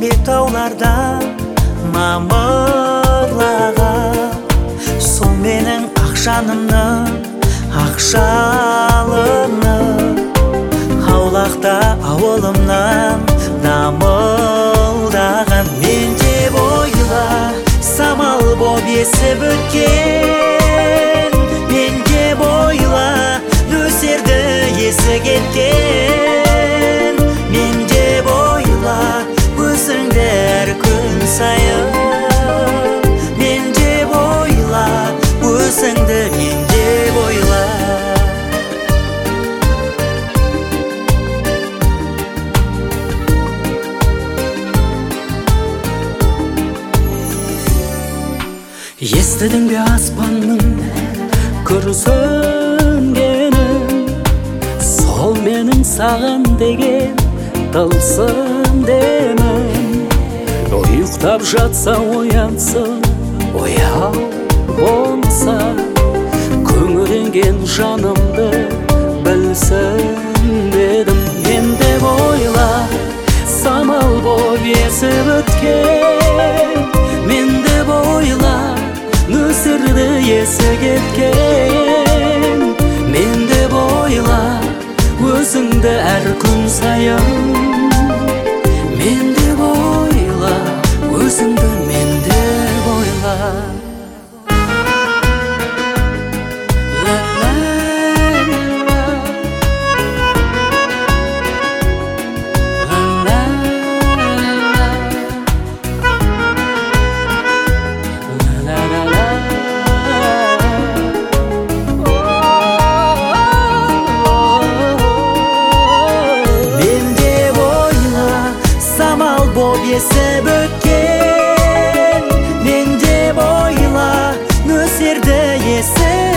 таулардан мамырлаған, сол менің ақшанымның ақшалыны. Аулақта ауылымнан дамылдаған, мен деп ойла, самал боп есіп өткен. Мен деп ойла, нөсерді есі кеткен. Мен деп ойла, өзіңді әр күн сайын. Мен деп ойла, өзіңді мен деп ойла. Естідің бе аспанның күрсінгенін, сол менің саған деген тылсым демім. Ұйықтап жатса оянсын, ояу болса, күңіренген жанымды білсін дедім. Мен деп ойла, самал боп есіп өткен. Мен деп ойла, нөсерді есі кеткен. Мен деп ойла, өзіңді әр күн сайын. Мен деп ойла, өзіңді мен деп ойла. Есіп өткен, мен деп ойла, нөсерді есі